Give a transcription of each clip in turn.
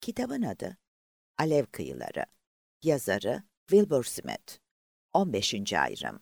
Kitabın adı Alev Kıyıları. Yazarı Wilbur Smith. 15. ayrım.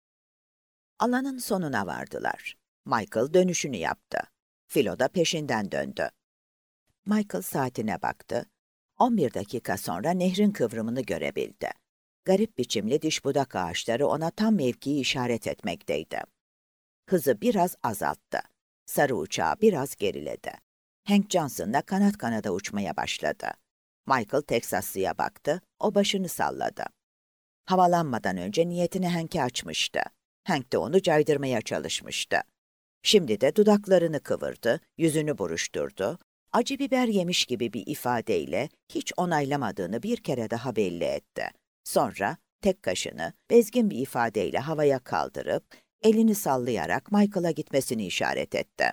Alanın sonuna vardılar. Michael dönüşünü yaptı. Philo da peşinden döndü. Michael saatine baktı. 11 dakika sonra nehrin kıvrımını görebildi. Garip biçimli diş budak ağaçları ona tam mevkiyi işaret etmekteydi. Hızı biraz azalttı. Sarı uçağı biraz geriledi. Hank Johnson'la kanat kanada uçmaya başladı. Michael Teksaslı'ya baktı, o başını salladı. Havalanmadan önce niyetini Hank'e açmıştı. Hank de onu caydırmaya çalışmıştı. Şimdi de dudaklarını kıvırdı, yüzünü buruşturdu. Acı biber yemiş gibi bir ifadeyle hiç onaylamadığını bir kere daha belli etti. Sonra tek kaşını bezgin bir ifadeyle havaya kaldırıp elini sallayarak Michael'a gitmesini işaret etti.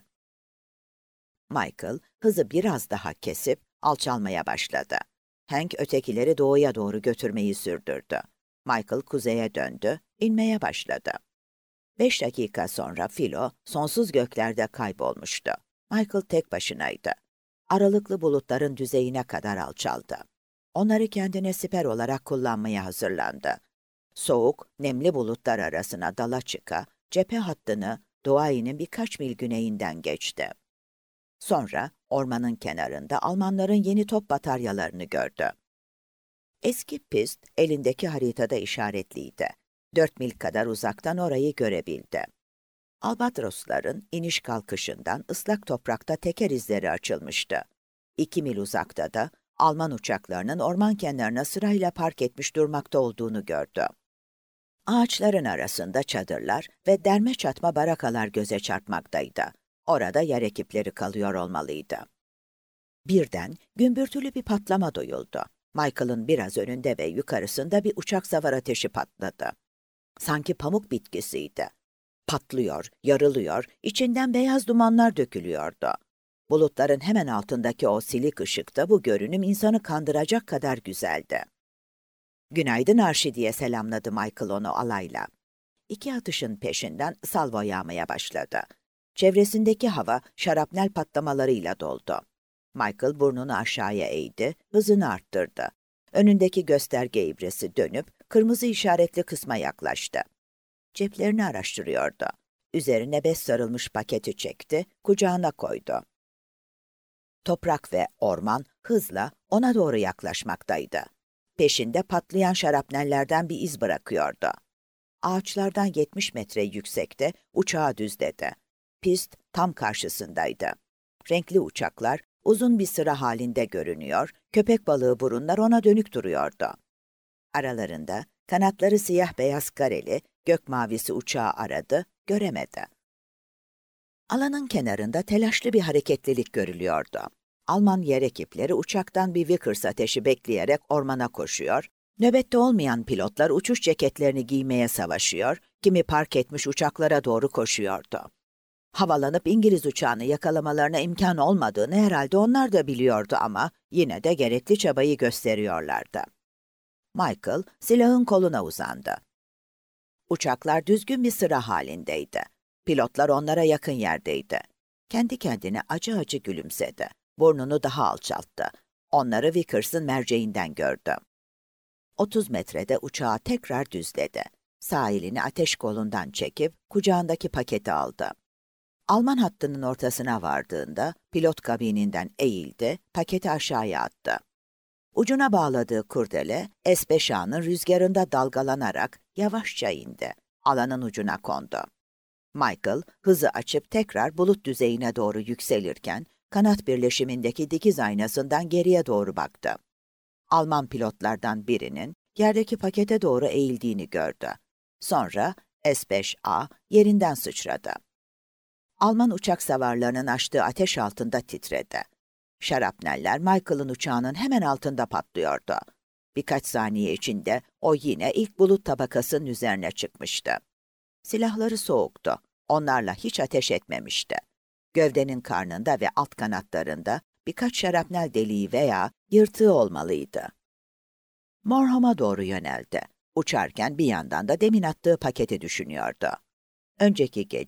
Michael hızı biraz daha kesip alçalmaya başladı. Hank ötekileri doğuya doğru götürmeyi sürdürdü. Michael kuzeye döndü, inmeye başladı. 5 dakika sonra Philo sonsuz göklerde kaybolmuştu. Michael tek başınaydı. Aralıklı bulutların düzeyine kadar alçaldı. Onları kendine siper olarak kullanmaya hazırlandı. Soğuk, nemli bulutlar arasına dala çıka, cephe hattını Douai'nin birkaç mil güneyinden geçti. Sonra ormanın kenarında Almanların yeni top bataryalarını gördü. Eski pist elindeki haritada işaretliydi. 4 mil kadar uzaktan orayı görebildi. Albatrosların iniş kalkışından ıslak toprakta teker izleri açılmıştı. 2 mil uzakta da Alman uçaklarının orman kenarına sırayla park etmiş durmakta olduğunu gördü. Ağaçların arasında çadırlar ve derme çatma barakalar göze çarpmaktaydı. Orada yer ekipleri kalıyor olmalıydı. Birden gümbürtülü bir patlama duyuldu. Michael'ın biraz önünde ve yukarısında bir uçak savar ateşi patladı. Sanki pamuk bitkisiydi. Patlıyor, yarılıyor, içinden beyaz dumanlar dökülüyordu. Bulutların hemen altındaki o silik ışıkta bu görünüm insanı kandıracak kadar güzeldi. "Günaydın Arşi" diye selamladı Michael onu alayla. 2 atışın peşinden salvo yağmaya başladı. Çevresindeki hava şarapnel patlamalarıyla doldu. Michael burnunu aşağıya eğdi, hızını arttırdı. Önündeki gösterge ibresi dönüp kırmızı işaretli kısma yaklaştı. Ceplerini araştırıyordu. Üzerine bez sarılmış paketi çekti, kucağına koydu. Toprak ve orman hızla ona doğru yaklaşmaktaydı. Peşinde patlayan şarapnellerden bir iz bırakıyordu. Ağaçlardan 70 metre yüksekte uçağı düzledi. Pist tam karşısındaydı. Renkli uçaklar uzun bir sıra halinde görünüyor, köpek balığı burunlar ona dönük duruyordu. Aralarında kanatları siyah beyaz kareli, gök mavisi uçağı aradı, göremedi. Alanın kenarında telaşlı bir hareketlilik görülüyordu. Alman yer ekipleri uçaktan bir Vickers ateşi bekleyerek ormana koşuyor, nöbette olmayan pilotlar uçuş ceketlerini giymeye savaşıyor, kimi park etmiş uçaklara doğru koşuyordu. Havalanıp İngiliz uçağını yakalamalarına imkan olmadığını herhalde onlar da biliyordu ama yine de gerekli çabayı gösteriyorlardı. Michael silahın koluna uzandı. Uçaklar düzgün bir sıra halindeydi. Pilotlar onlara yakın yerdeydi. Kendi kendine acı acı gülümsedi. Burnunu daha alçalttı. Onları Vickers'ın merceğinden gördü. 30 metrede uçağı tekrar düzledi. Sağ elini ateş kolundan çekip kucağındaki paketi aldı. Alman hattının ortasına vardığında pilot kabininden eğildi, paketi aşağıya attı. Ucuna bağladığı kurdele S5A'nın rüzgarında dalgalanarak yavaşça indi. Alanın ucuna kondu. Michael hızı açıp tekrar bulut düzeyine doğru yükselirken kanat birleşimindeki dikiz aynasından geriye doğru baktı. Alman pilotlardan birinin yerdeki pakete doğru eğildiğini gördü. Sonra S5A yerinden sıçradı. Alman uçak savarlarının açtığı ateş altında titredi. Şarapneller Michael'ın uçağının hemen altında patlıyordu. Birkaç saniye içinde o yine ilk bulut tabakasının üzerine çıkmıştı. Silahları soğuktu. Onlarla hiç ateş etmemişti. Gövdenin karnında ve alt kanatlarında birkaç şarapnel deliği veya yırtığı olmalıydı. Morham'a doğru yöneldi. Uçarken bir yandan da demin attığı paketi düşünüyordu. Önceki gece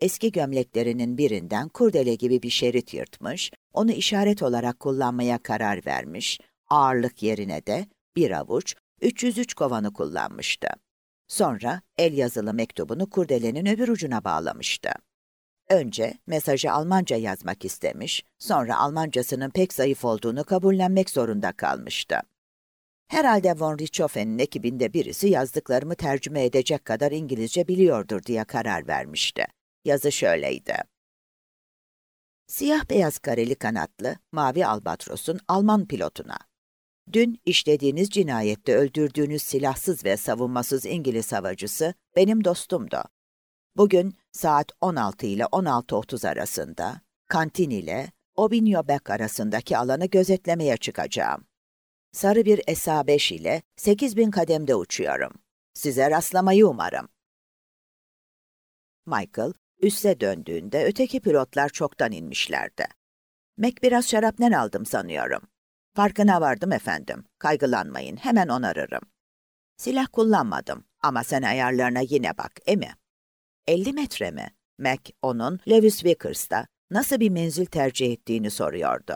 eski gömleklerinin birinden kurdele gibi bir şerit yırtmış, onu işaret olarak kullanmaya karar vermiş, ağırlık yerine de bir avuç 303 kovanı kullanmıştı. Sonra el yazılı mektubunu kurdelenin öbür ucuna bağlamıştı. Önce mesajı Almanca yazmak istemiş, sonra Almancasının pek zayıf olduğunu kabullenmek zorunda kalmıştı. Herhalde von Richthofen'in ekibinde birisi yazdıklarımı tercüme edecek kadar İngilizce biliyordur diye karar vermişti. Yazı şöyleydi. Siyah beyaz kareli kanatlı mavi albatrosun Alman pilotuna. Dün işlediğiniz cinayette öldürdüğünüz silahsız ve savunmasız İngiliz havacısı benim dostumdu. Bugün saat 16 ile 16:30 arasında kantin ile Aubigny-Bec arasındaki alanı gözetlemeye çıkacağım. Sarı bir SA-5 ile 8000 kademde uçuyorum. Size rastlamayı umarım. Michael, üste döndüğünde öteki pilotlar çoktan inmişlerdi. Mac biraz şarapnel aldım sanıyorum. Farkına vardım efendim. Kaygılanmayın, hemen onarırım. Silah kullanmadım ama sen ayarlarına yine bak, mi? 50 metre mi? Mac, onun Lewis Vickers'ta nasıl bir menzil tercih ettiğini soruyordu.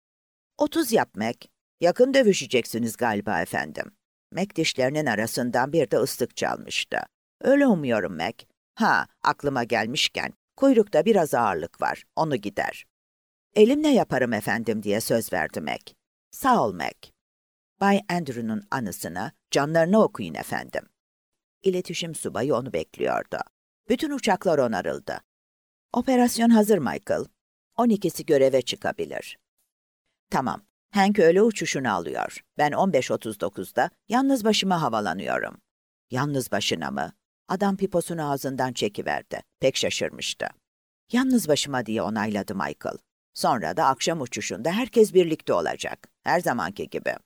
30 yap Mac. Yakın dövüşeceksiniz galiba efendim. Mac dişlerinin arasından bir de ıslık çalmıştı. Öyle umuyorum Mac. Ha, aklıma gelmişken, kuyrukta biraz ağırlık var, onu gider. Elimle yaparım efendim diye söz verdi Mac. Sağ ol Mac. Bay Andrew'nun anısına, canlarını okuyun efendim. İletişim subayı onu bekliyordu. Bütün uçaklar onarıldı. Operasyon hazır Michael. 12'si göreve çıkabilir. Tamam. Hank öğle uçuşunu alıyor. Ben 15:39'da yalnız başıma havalanıyorum. Yalnız başına mı? Adam piposunu ağzından çekiverdi. Pek şaşırmıştı. Yalnız başıma diye onayladı Michael. Sonra da akşam uçuşunda herkes birlikte olacak. Her zamanki gibi.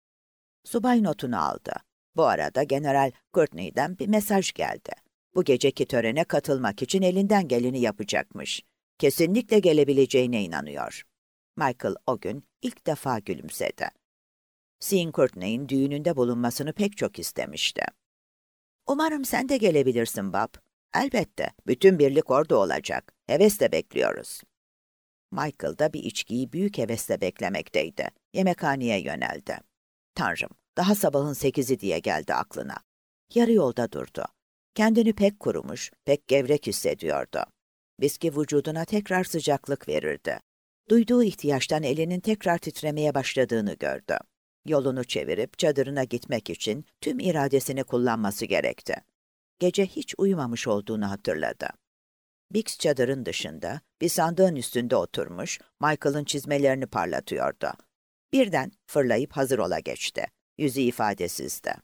Subay notunu aldı. Bu arada General Courtney'den bir mesaj geldi. Bu geceki törene katılmak için elinden geleni yapacakmış. Kesinlikle gelebileceğine inanıyor. Michael o gün ilk defa gülümsedi. Sean Courtney'in düğününde bulunmasını pek çok istemişti. Umarım sen de gelebilirsin Bob. Elbette, bütün birlik orada olacak. Hevesle bekliyoruz. Michael da bir içkiyi büyük hevesle beklemekteydi. Yemekhaneye yöneldi. Tanrım, daha sabahın 8'i diye geldi aklına. Yarı yolda durdu. Kendini pek kurumuş, pek gevrek hissediyordu. Viski vücuduna tekrar sıcaklık verirdi. Duyduğu ihtiyaçtan elinin tekrar titremeye başladığını gördü. Yolunu çevirip çadırına gitmek için tüm iradesini kullanması gerekti. Gece hiç uyumamış olduğunu hatırladı. Biggs çadırın dışında, bir sandığın üstünde oturmuş, Michael'ın çizmelerini parlatıyordu. Birden fırlayıp hazır ola geçti. Yüzü ifadesizdi.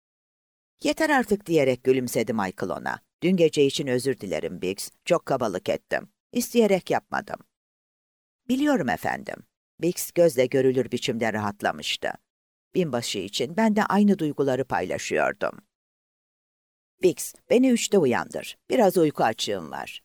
Yeter artık diyerek gülümsedi Michael ona. Dün gece için özür dilerim Biggs, çok kabalık ettim. İsteyerek yapmadım. Biliyorum efendim. Biggs gözle görülür biçimde rahatlamıştı. Binbaşı için ben de aynı duyguları paylaşıyordum. Biggs, beni 3'te uyandır. Biraz uyku açığım var.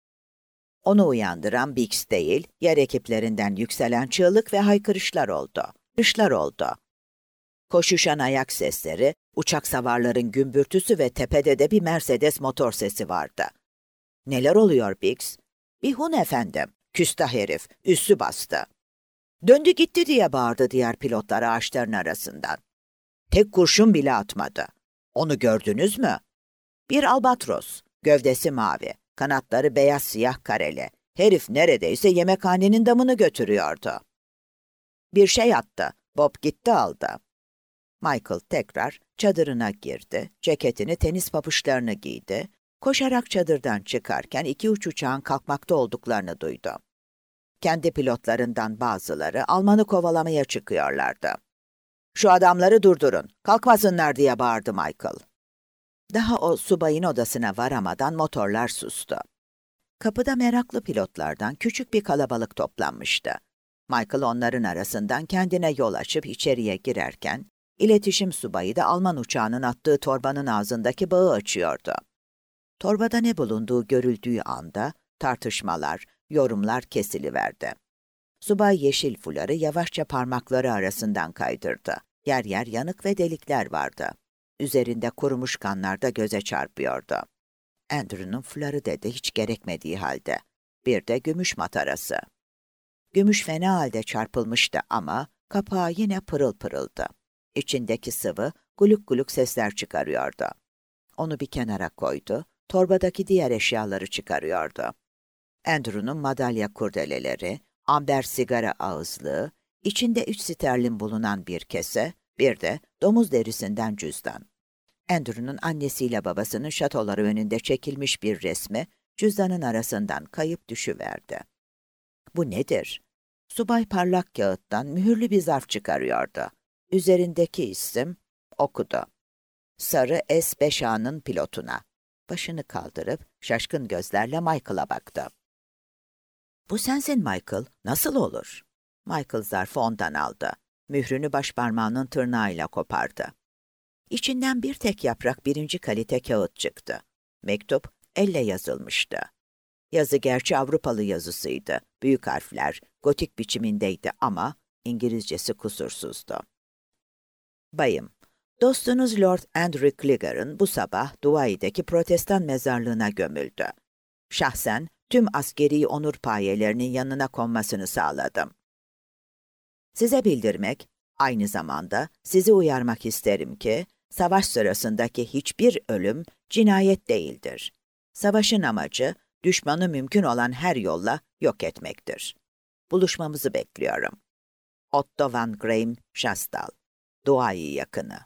Onu uyandıran Biggs değil, yer ekiplerinden yükselen çığlık ve haykırışlar oldu. Koşuşan ayak sesleri, uçak savarların gümbürtüsü ve tepede de bir Mercedes motor sesi vardı. Neler oluyor Biggs? Bir Hun efendim, küstah herif, üssü bastı. Döndü gitti diye bağırdı diğer pilotlar ağaçların arasından. Tek kurşun bile atmadı. Onu gördünüz mü? Bir albatros, gövdesi mavi, kanatları beyaz siyah kareli. Herif neredeyse yemekhanenin damını götürüyordu. Bir şey attı, Bob gitti aldı. Michael tekrar çadırına girdi, ceketini, tenis papuçlarını giydi, koşarak çadırdan çıkarken 2-3 uçağın kalkmakta olduklarını duydu. Kendi pilotlarından bazıları Alman'ı kovalamaya çıkıyorlardı. "Şu adamları durdurun, kalkmasınlar!" diye bağırdı Michael. Daha o subayın odasına varamadan motorlar sustu. Kapıda meraklı pilotlardan küçük bir kalabalık toplanmıştı. Michael onların arasından kendine yol açıp içeriye girerken, iletişim subayı da Alman uçağının attığı torbanın ağzındaki bağı açıyordu. Torbada ne bulunduğu görüldüğü anda tartışmalar, yorumlar kesiliverdi. Subay yeşil fuları yavaşça parmakları arasından kaydırdı. Yer yer yanık ve delikler vardı. Üzerinde kurumuş kanlar da göze çarpıyordu. Andrew'nun fuları dedi hiç gerekmediği halde. Bir de gümüş matarası. Gümüş fena halde çarpılmıştı ama kapağı yine pırıl pırıldı. İçindeki sıvı guluk guluk sesler çıkarıyordu. Onu bir kenara koydu, torbadaki diğer eşyaları çıkarıyordu. Andrew'nun madalya kurdeleleri, amber sigara ağızlığı, içinde 3 sterlin bulunan bir kese, bir de domuz derisinden cüzdan. Andrew'nun annesiyle babasının şatoları önünde çekilmiş bir resmi cüzdanın arasından kayıp düşüverdi. Bu nedir? Subay parlak kağıttan mühürlü bir zarf çıkarıyordu. Üzerindeki isim okudu. Sarı S-5A'nın pilotuna. Başını kaldırıp şaşkın gözlerle Michael'a baktı. "Bu sensin Michael, nasıl olur?" Michael zarfı ondan aldı. Mührünü başparmağının tırnağıyla kopardı. İçinden bir tek yaprak 1. kalite kağıt çıktı. Mektup elle yazılmıştı. Yazı gerçi Avrupalı yazısıydı. Büyük harfler, gotik biçimindeydi ama İngilizcesi kusursuzdu. "Bayım, dostunuz Lord Andrew Clegger'ın bu sabah Dubai'deki Protestan mezarlığına gömüldü. Şahsen tüm askeri onur payelerinin yanına konmasını sağladım. Size bildirmek, aynı zamanda sizi uyarmak isterim ki, savaş sırasındaki hiçbir ölüm cinayet değildir. Savaşın amacı, düşmanı mümkün olan her yolla yok etmektir. Buluşmamızı bekliyorum. Otto van Graham Şastal, Douai yakını."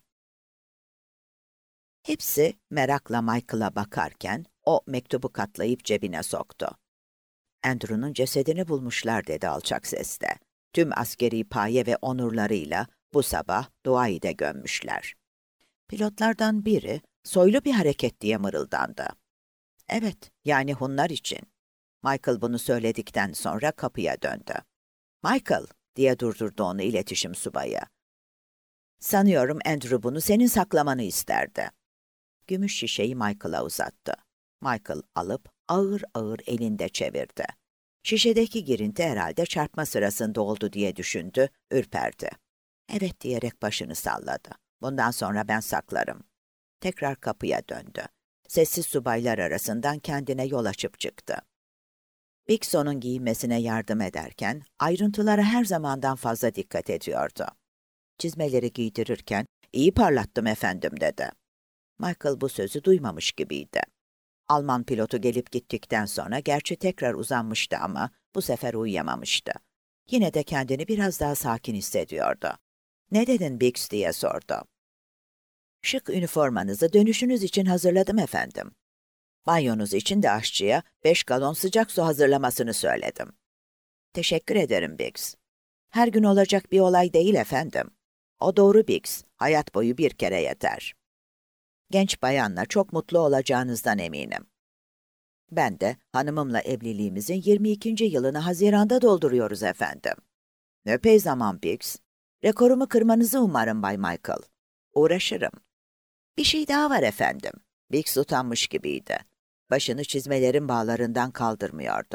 Hepsi merakla Michael'a bakarken o mektubu katlayıp cebine soktu. "Andrew'nun cesedini bulmuşlar," dedi alçak sesle. "Tüm askeri paye ve onurlarıyla bu sabah Douai'de gömmüşler." Pilotlardan biri soylu bir hareket diye mırıldandı. "Evet, yani Hunlar için." Michael bunu söyledikten sonra kapıya döndü. "Michael," diye durdurdu onu iletişim subayı. "Sanıyorum Andrew bunu senin saklamanı isterdi." Gümüş şişeyi Michael'a uzattı. Michael alıp ağır ağır elinde çevirdi. Şişedeki girinti herhalde çarpma sırasında oldu diye düşündü, ürperdi. "Evet," diyerek başını salladı. "Bundan sonra ben saklarım." Tekrar kapıya döndü. Sessiz subaylar arasından kendine yol açıp çıktı. Bixon'un giyinmesine yardım ederken ayrıntılara her zamandan fazla dikkat ediyordu. Çizmeleri giydirirken "İyi parlattım efendim," dedi. Michael bu sözü duymamış gibiydi. Alman pilotu gelip gittikten sonra gerçi tekrar uzanmıştı ama bu sefer uyuyamamıştı. Yine de kendini biraz daha sakin hissediyordu. "Ne dedin Bix?" diye sordu. "Şık üniformanızı dönüşünüz için hazırladım efendim. Banyonuz için de aşçıya 5 galon sıcak su hazırlamasını söyledim." "Teşekkür ederim Bix." "Her gün olacak bir olay değil efendim." "O doğru Bix, hayat boyu bir kere yeter." "Genç bayanla çok mutlu olacağınızdan eminim." "Ben de hanımımla evliliğimizin 22. yılını Haziran'da dolduruyoruz efendim." "Epey zaman Bix. Rekorumu kırmanızı umarım Bay Michael." "Uğraşırım." "Bir şey daha var efendim." Bix utanmış gibiydi. Başını çizmelerin bağlarından kaldırmıyordu.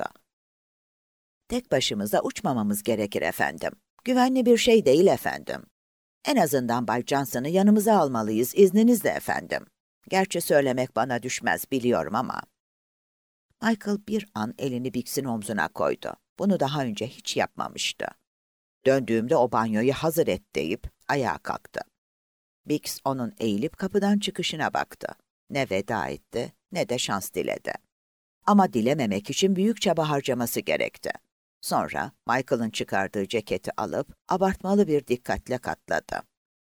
"Tek başımıza uçmamamız gerekir efendim. Güvenli bir şey değil efendim. En azından Bay Johnson'ı yanımıza almalıyız, izninizle efendim. Gerçi söylemek bana düşmez biliyorum ama." Michael bir an elini Bix'in omzuna koydu. Bunu daha önce hiç yapmamıştı. "Döndüğümde o banyoyu hazır et," deyip ayağa kalktı. Bix onun eğilip kapıdan çıkışına baktı. Ne veda etti ne de şans diledi. Ama dilememek için büyük çaba harcaması gerekti. Sonra Michael'ın çıkardığı ceketi alıp abartmalı bir dikkatle katladı.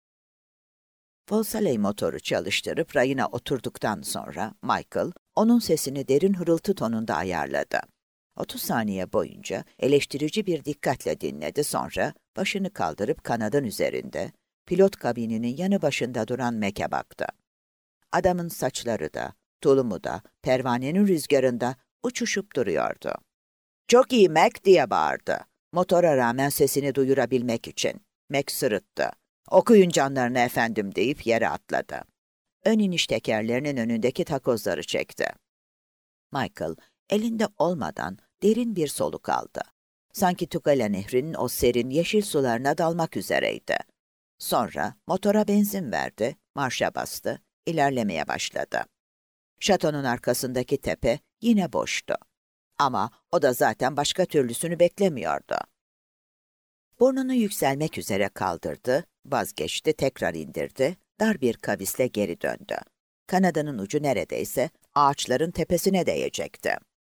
Volsaley motoru çalıştırıp rayına oturduktan sonra Michael, onun sesini derin hırıltı tonunda ayarladı. 30 saniye boyunca eleştirici bir dikkatle dinledi, sonra başını kaldırıp kanadın üzerinde, pilot kabininin yanı başında duran Mac'e baktı. Adamın saçları da, tulumu da, pervanenin rüzgarında uçuşup duruyordu. "Çok iyi Mac," diye bağırdı. Motora rağmen sesini duyurabilmek için. Mac sırıttı. "Okuyun canlarını efendim," deyip yere atladı. Ön iniş tekerlerinin önündeki takozları çekti. Michael, elinde olmadan derin bir soluk aldı. Sanki Tugela Nehri'nin o serin yeşil sularına dalmak üzereydi. Sonra motora benzin verdi, marşa bastı, ilerlemeye başladı. Şatonun arkasındaki tepe yine boştu. Ama o da zaten başka türlüsünü beklemiyordu. Burnunu yükselmek üzere kaldırdı, vazgeçti, tekrar indirdi, dar bir kavisle geri döndü. Kanadının ucu neredeyse ağaçların tepesine değecekti.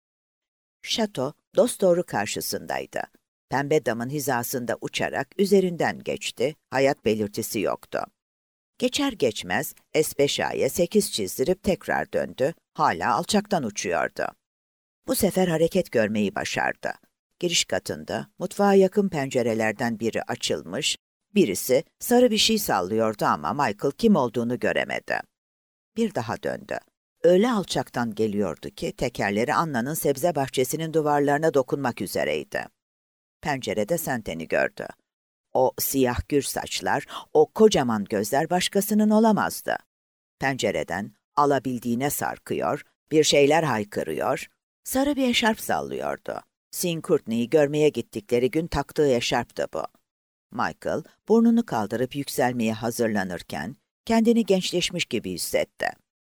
Şato dosdoğru karşısındaydı. Pembe damın hizasında uçarak üzerinden geçti, hayat belirtisi yoktu. Geçer geçmez S5A'ya 8 çizdirip tekrar döndü, hala alçaktan uçuyordu. Bu sefer hareket görmeyi başardı. Giriş katında mutfağa yakın pencerelerden biri açılmış, birisi sarı bir şey sallıyordu ama Michael kim olduğunu göremedi. Bir daha döndü. Öyle alçaktan geliyordu ki tekerleri Anna'nın sebze bahçesinin duvarlarına dokunmak üzereydi. Pencerede Senteni gördü. O siyah gür saçlar, o kocaman gözler başkasının olamazdı. Pencereden alabildiğine sarkıyor, bir şeyler haykırıyor, sarı bir eşarp sallıyordu. Sean Courtney'i görmeye gittikleri gün taktığı eşarptı bu. Michael, burnunu kaldırıp yükselmeye hazırlanırken, kendini gençleşmiş gibi hissetti.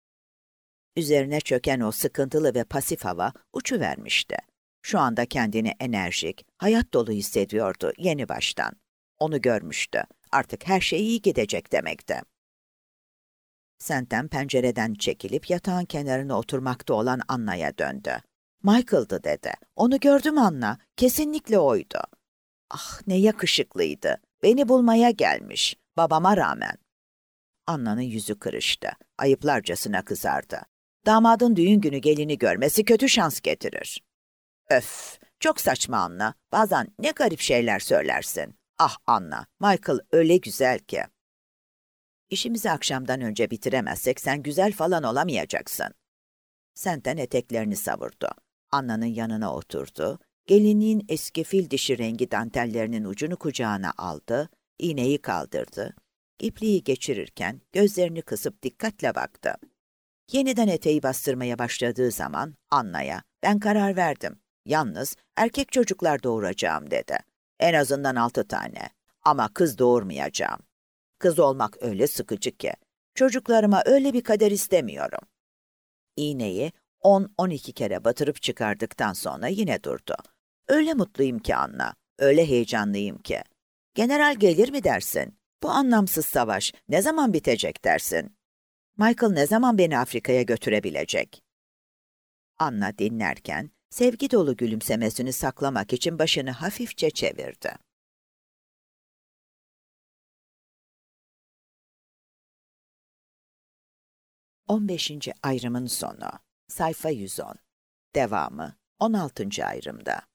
Üzerine çöken o sıkıntılı ve pasif hava uçuvermişti. Şu anda kendini enerjik, hayat dolu hissediyordu yeni baştan. Onu görmüştü. Artık her şey iyi gidecek demekti. Senten pencereden çekilip yatağın kenarına oturmakta olan Anna'ya döndü. "Michael'dı," dedi. "Onu gördüm Anna. Kesinlikle oydu." "Ah, ne yakışıklıydı. Beni bulmaya gelmiş. Babama rağmen." Anna'nın yüzü kırıştı. Ayıplarcasına kızardı. "Damadın düğün günü gelini görmesi kötü şans getirir." "Öf, çok saçma Anna. Bazen ne garip şeyler söylersin." "Ah Anna, Michael öyle güzel ki." "İşimizi akşamdan önce bitiremezsek sen güzel falan olamayacaksın." Senten eteklerini savurdu. Anna'nın yanına oturdu. Gelinliğin eski fil dişi rengi dantellerinin ucunu kucağına aldı. İğneyi kaldırdı. İpliği geçirirken gözlerini kısıp dikkatle baktı. Yeniden eteği bastırmaya başladığı zaman Anna'ya "Ben karar verdim. Yalnız erkek çocuklar doğuracağım," dedi. "En azından 6 tane. Ama kız doğurmayacağım. Kız olmak öyle sıkıcı ki. Çocuklarıma öyle bir kader istemiyorum." İğneyi 10-12 kere batırıp çıkardıktan sonra yine durdu. "Öyle mutluyum ki Anna, öyle heyecanlıyım ki. General gelir mi dersin? Bu anlamsız savaş ne zaman bitecek dersin? Michael ne zaman beni Afrika'ya götürebilecek?" Anna dinlerken sevgi dolu gülümsemesini saklamak için başını hafifçe çevirdi. 15. ayrımın sonu. Sayfa 110. Devamı 16. ayrımda.